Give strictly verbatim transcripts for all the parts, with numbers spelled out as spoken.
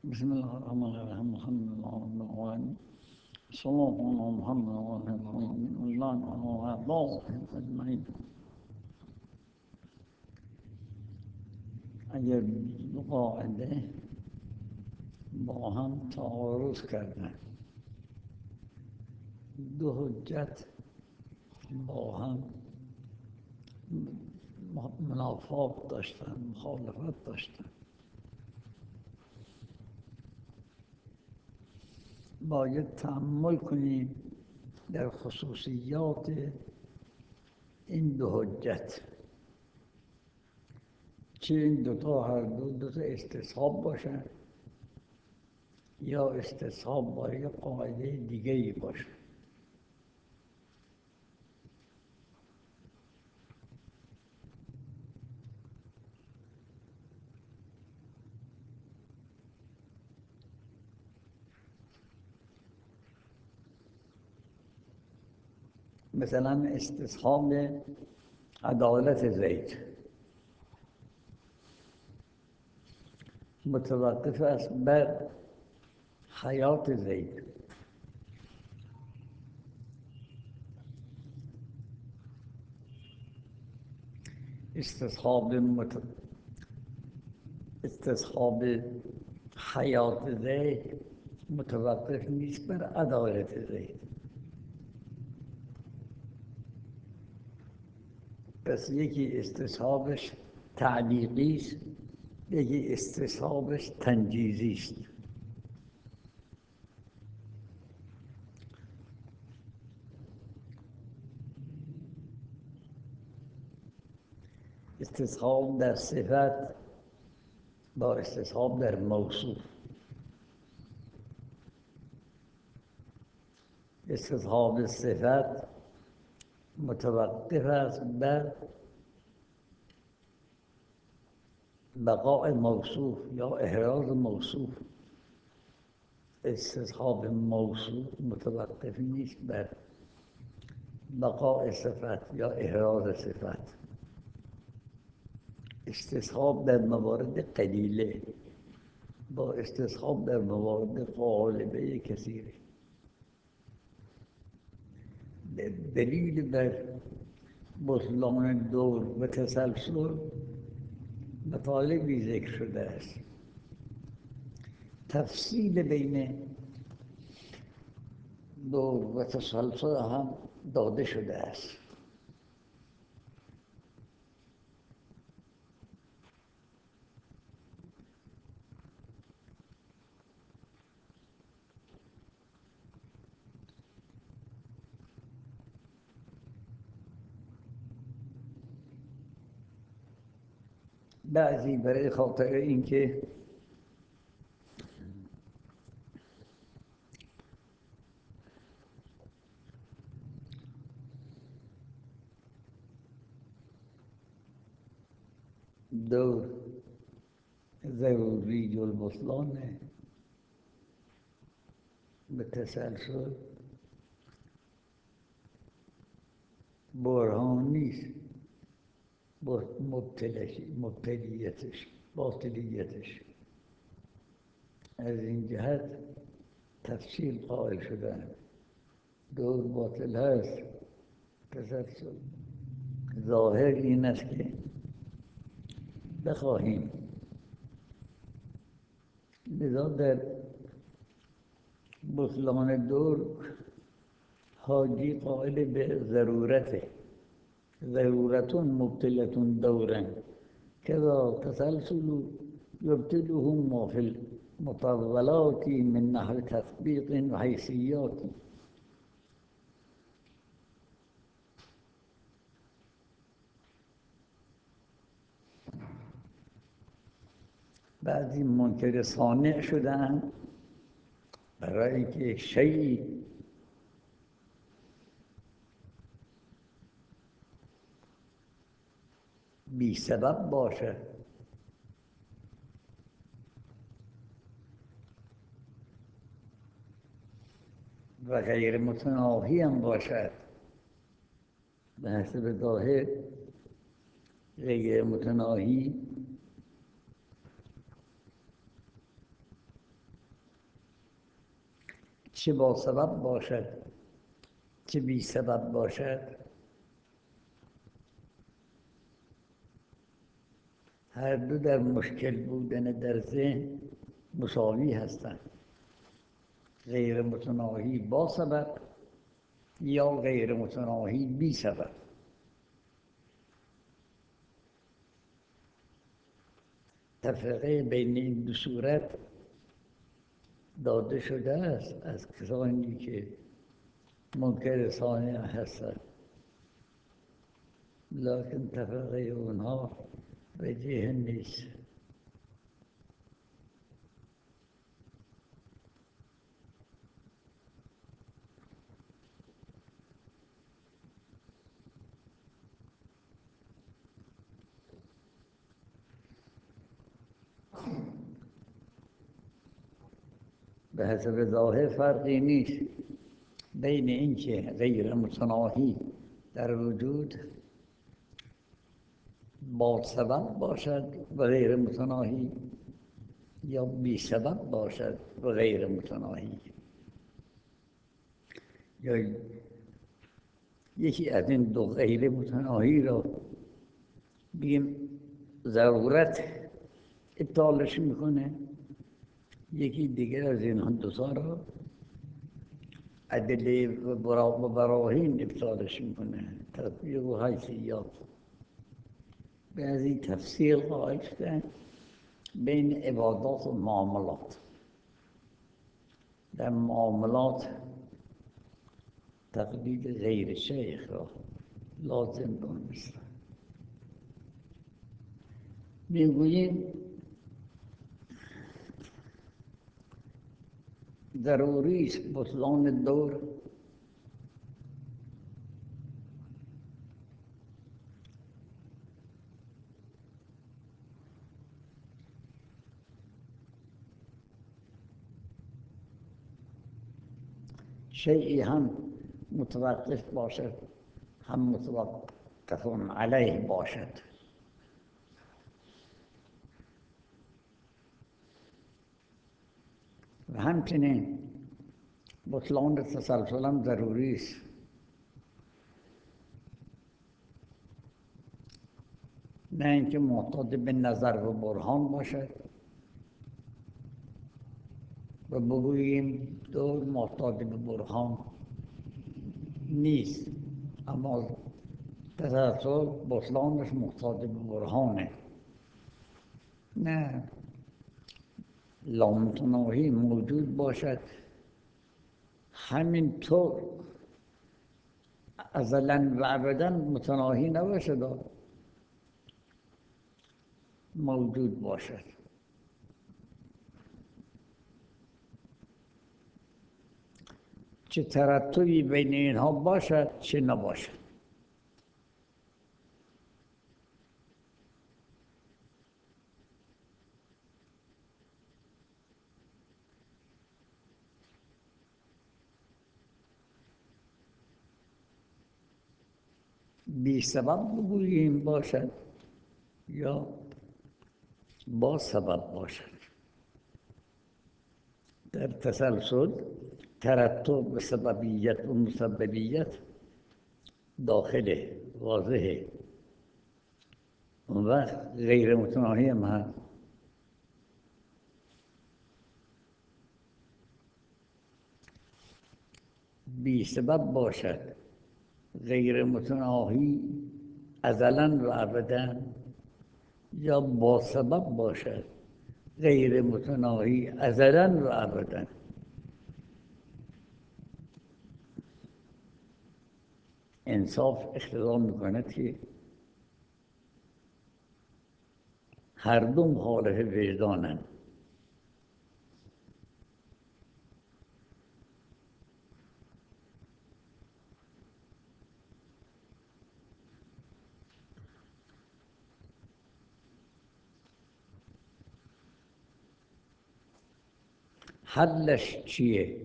بسم الله الرحمن الرحيم الحمد لله رب العالمين صلى الله على محمد وعلى آله الله وأصحابه أجمعين. اگر دو قاعده با هم تعارض کردن، دو حجت با هم منافات داشتن، مخالفت داشتن، باید تأمل کنیم در خصوصیات این دو حجت، چه این دوتا هر دو دوتا استصحاب باشن یا استصحاب با یک قاعده دیگری باشه. مثلا استصحاب عدالت زید متوقف است بر حیات زید. استصحاب مت... استصحاب حیات زید متوقف نیست بر عدالت زید. پس یکی استصحابش تعلیقی است، یکی استصحابش تنجیزی است. استصحاب در صفت با استصحاب در موصوف. استصحاب صفت متوقف است بر بقاء موصوف یا احراز موصوف. استصحاب موصوف متوقف نیست بر بقاء صفت یا احراز صفت. استصحاب در موارد قلیله با استصحاب در موارد غالبه کثیره. دلیل بر بطلان دور و تسلسل مطالبی ذکر شده است. تفصیل بین دور و تسلسل هم داده شده است. بعضی برای خاطر اینکه دور ضروری البطلان به تسلسل برهان نیست مبتلیتش باطلیتش. از این جهت تفصیل قائل شدن. دور باطل هست، تسلسل ظاهر این است که بخواهیم لذا در بطلان دور حاجی قائل به ضرورته. ضرورتون مبتلتون دورن كذا تسلسل يبتلهم ما في المطولات من نحو تطبيق وحيثيات. بعضی منکر صانع شدن برای اینکه شیئی بی سبب باشه و غیر متناهی هم باشد، به حسب ظاهر غیر متناهی چه با سبب باشد چه بی سبب باشد، هر دو در مشکل بودن در ذهن مساوی هستند. غیر متناهی با سبب یا غیر متناهی بی سبب. تفرقه بین این دو صورت داده شده است از کسانی که منکر ثانیه هستند، لکن تفرقه اونها به ذهن نیست. به حسب ظاهر فرقی نیست بین اینکه غیر متناهی در وجود با سبب باشد و غیر متناهی یا بی سبب باشد و غیر متناهی. یا یکی از این دو غیر متناهی را بگیم ضرورت ابطالش میکنه، یکی دیگر از این دوتا را ادله و براهین ابطالش میکنه، تطبیق و حیثیات. بعضی تفسیر قائل شدن بین عبادات و معاملات. در معاملات تقلید غیر شیخ را لازم دانستن. میگوییم ضروری است بطلان دور شیئی هم متوقف باشد هم متوقف علیه باشد. و همچنین بطلان تسلسل هم ضروری است. نه اینکه محتاط به نظر و برهان باشد و بگوییم دور محتاط به برهان نیست، اما تسلسل بطلانش محتاط به برهانه. نه، لامتناهی موجود باشد همینطور ازلاً و ابداً متناهی نباشد، موجود باشد. چه ترتبی بین اینها باشد چه نباشد. بی سبب بگوییم باشد یا با سبب باشد. در تسلسل ترتب و سببیت و مسببیت داخله واضحه، اون وقت غیر متناهی هم هست. بی سبب باشد غیر متناهی ازلاً و ابداً، یا با سبب باشد غیر متناهی ازلاً و ابداً. انصاف اقتضا میکند که هر دو مخالف وجدانند. حلش چیه؟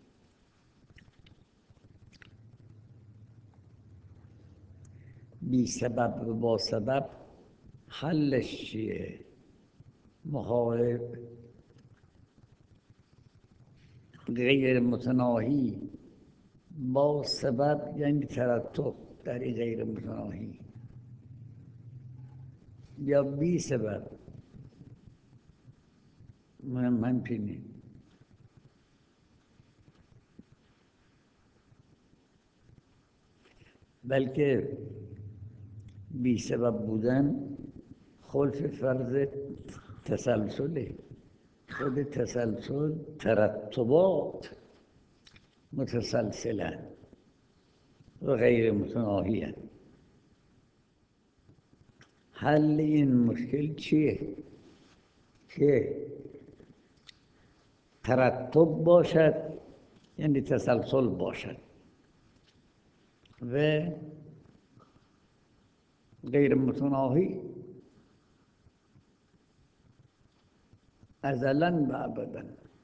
بی سبب و با سبب حلش چیه؟ مخالف غیر متناهی با سبب یعنی ترتب در این غیر متناهی یا بی سبب مهم همچنین بلکه بی سبب بودن خلف فرض تسلسله. خود تسلسل ترتبات متسلسلن و غیر متناهی‌اند. حل این مشکل چیه؟ که ترتب باشد یعنی تسلسل باشد و غیر متناهی ازلاً و ابداً.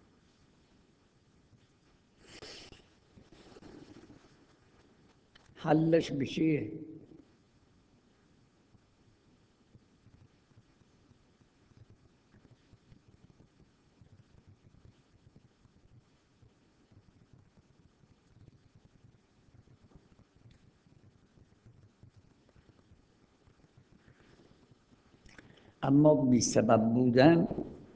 حلش بچیه؟ اما بی سبب بودن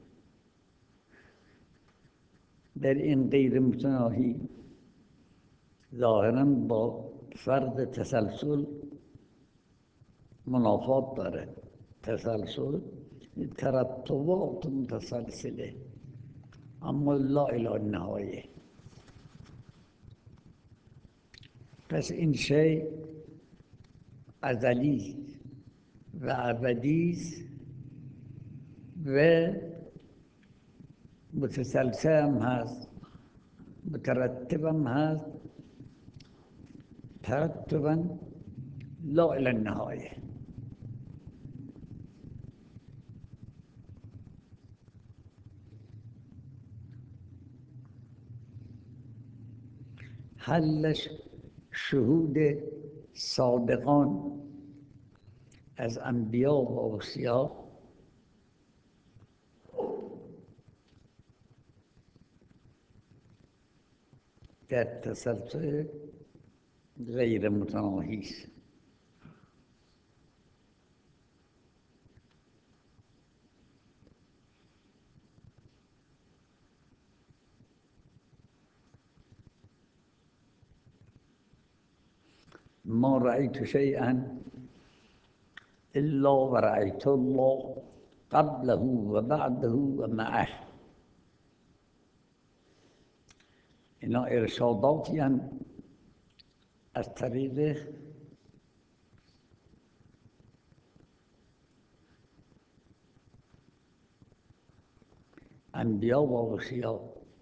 در این غیر متناهی ظاهراً با فرض تسلسل منافات داره. تسلسل ترتبات متسلسله اما لا الی النهایه. پس این شی ازلی و ابدی است و متسلسل هم هست، مترتب هم هست، ترتبا لا الی النهایه. حلش شهود صادقان از انبیا و اوصیا در تسلسل غیر متناهی است. ما رأيت شيئا إلا ورأيت الله قبله وبعده ومعه. اینا ارشاداتی از طریق انبیا و اوصیا.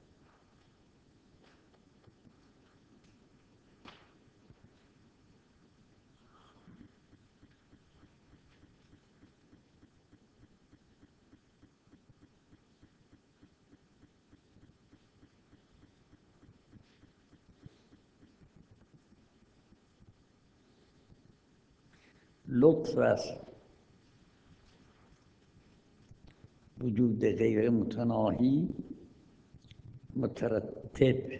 لطف است وجود غیر متناهی مترتب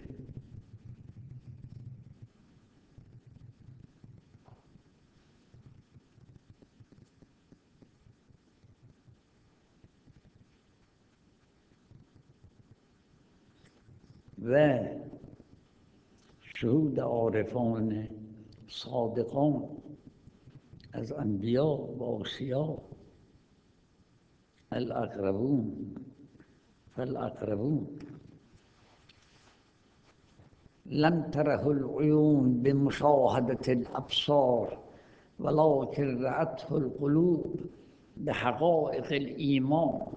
و شهود عارفان صادقان از انبیا و اوصیا الاقربون فالاقربون لم تره العیون بمشاهدة الابصار ولكن رأته القلوب بحقائق الایمان.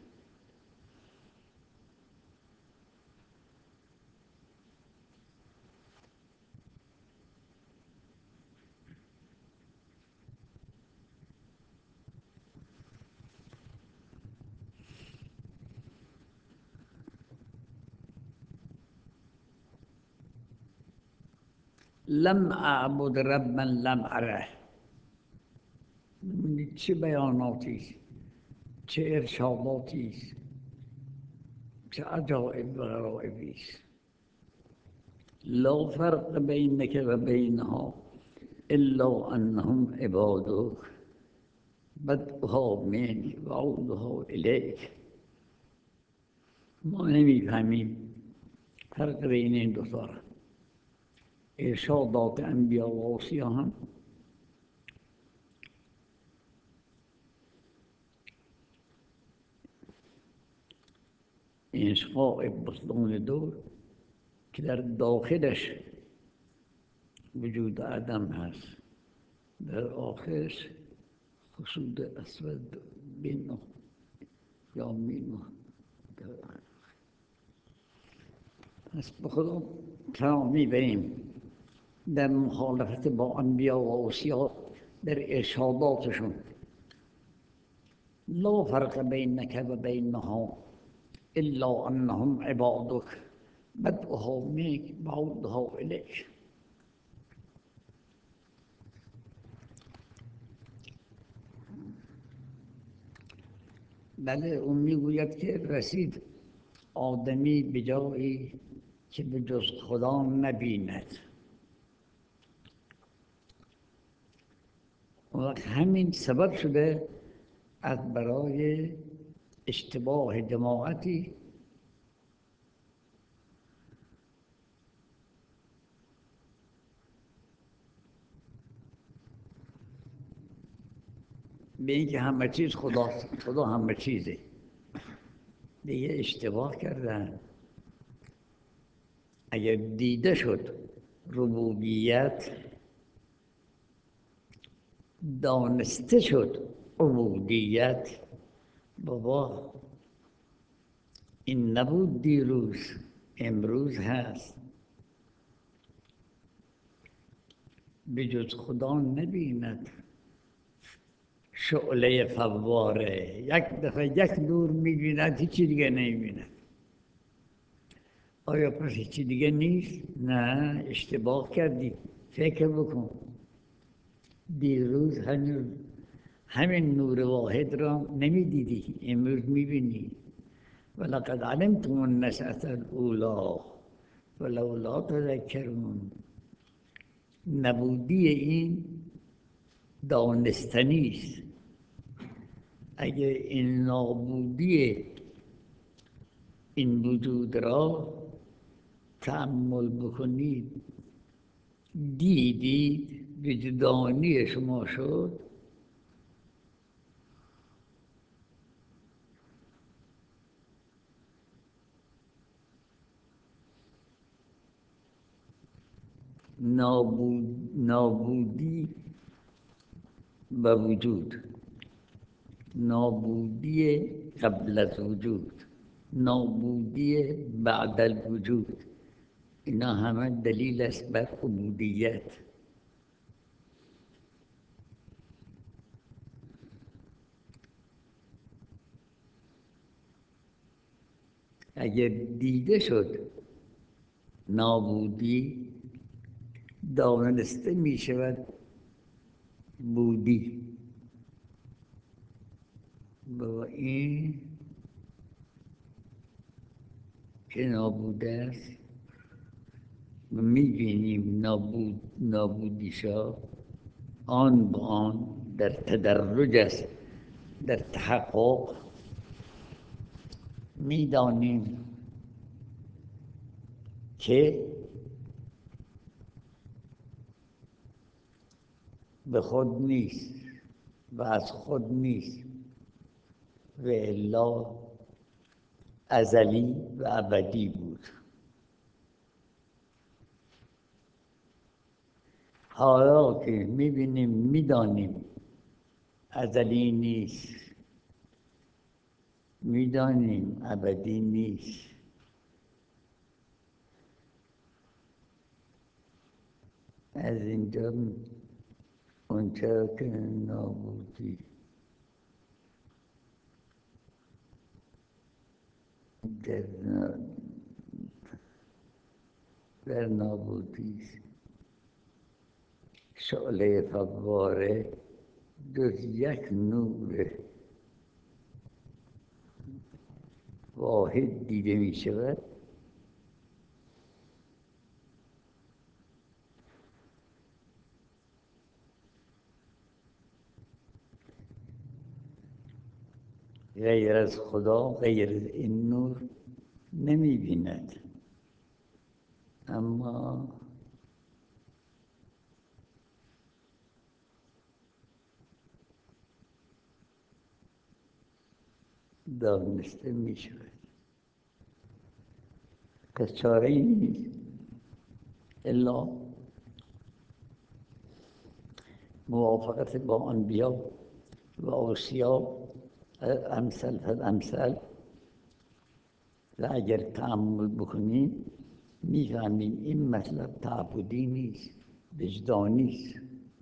لم اعبد ربا لم اره. چه بیاناتی است، چه ارشاداتی است، چه عجایب و غرایبی است. لا فرق بینک و بینها الا انهم عبادک بدءها منک و عودها الیک. ما نمیفهمیم فرق بین این دو تا. ارشادات انبیا و اوصیا هم انشقاء بطلان دور که در داخلش وجود عدم هست، در آخرش خسود اسود بین یا مین. پس به خدا پناه میبریم در مخالفت با انبیا و اوصیا در ارشاداتشون. لا فرق بینک و بینها الا انهم عبادک بدءها منک و عودها الیک. بله، اون میگوید که رسید آدمی به جایی که به جز خدا نبیند. و همین سبب شده از برای اشتباه جماعتی به اینکه همه چیز خداست، خدا همه چیزه. دیگه اشتباه کردن. اگر دیده شد ربوبیت، دانسته شد عبودیت، بابا این نبود دیروز، امروز هست. به جز خدا نبیند شعله فواره. یک دفعه یک نور میبیند، هیچی دیگه نمیبیند. آیا پس هیچی دیگه نیست؟ نه، اشتباه کردی. فکر بکن دیروز همین همین نور واحد را نمیدیدی، امروز میبینی. ولقد علمتم النشأة الاولی ولولا تذکرون. نبودی این دانستنی است. اگر این نابودی این وجود را تأمل بکنید، دیدید وجدانی شما شد، نابود نابودی و وجود، نابودی قبل از وجود، نابودی بعد الوجود، اینا همه دلیل است بر عبودیت. اگر دیده شد نابودی، دانسته می شود بودی. با این که نابوده است و می بینیم نابود نابودی شا آن با آن در تدرج است، در تحقق. می دانیم که به خود نیست و از خود نیست و الا ازلی و ابدی بود. حالا که میبینیم میدانیم ازلی نیست، میدانیم ابدی نیست، از اینجا اونچه که نابودی در, در نابودی شعله فواره جز یک نور واحد دیده می شود غیر از خدا غیر از این نور نمی بیند، اما دانسته می شود. پس چاره ای نیست الا موافقت با انبیا و اوصیا امثل فالامثل. و اگر تأمل بکنیم میفهمیم این مطلب تعبدی نیست، وجدانی است.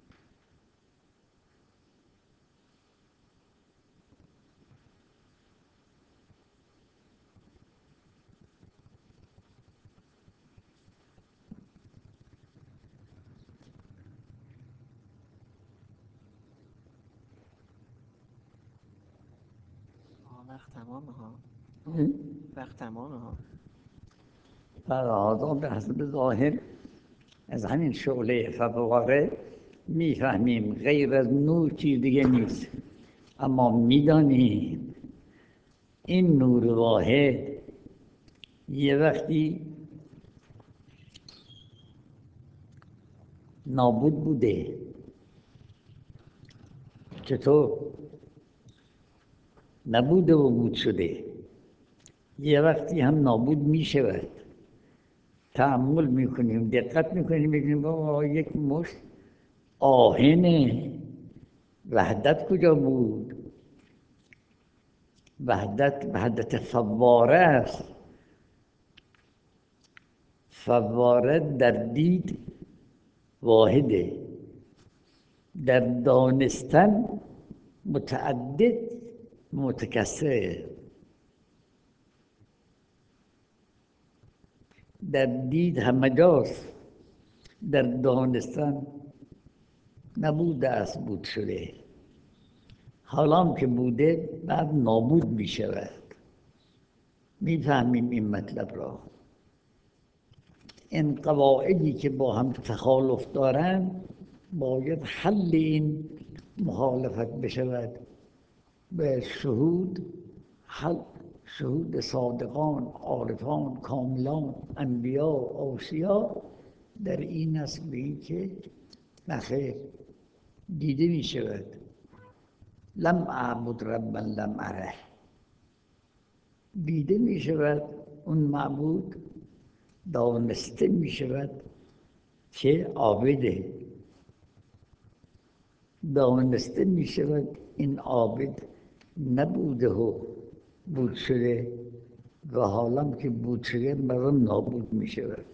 وقت تمامه ها. وقت تمامه ها. فرهادا به حسب ظاهر از همین شعله فواره میفهمیم غیر از نور چیز دیگه نیست، اما میدانیم این نور واحد یه وقتی نابود بوده. چطور؟ نبوده و بود شده. یه وقتی هم نابود می شود. تأمل میکنیم، دقت میکنیم، میگیم بابا یک مشت آهنه، وحدت کجا بود؟ وحدت وحدت فواره است. فواره در دید واحده، در دانستن متعدد متکثر. در دید همه جاست، در دانستن نبوده است، بود شده. حالا که بوده بعد نابود می شود. میفهمیم این مطلب را. این قواعدی که با هم تخالف دارند باید حل این مخالفت بشود. به شهود حل شهود صادقان، عارفان، کاملان، انبیا، اوصیا در این است به این که نخیر دیده می شود. لم اعبد ربا لم اره. دیده می شود اون معبود، دانسته می شود که عابده، دانسته می شود این عابد نبوده و بود شده و حالا که بود شده برای نابود می شود.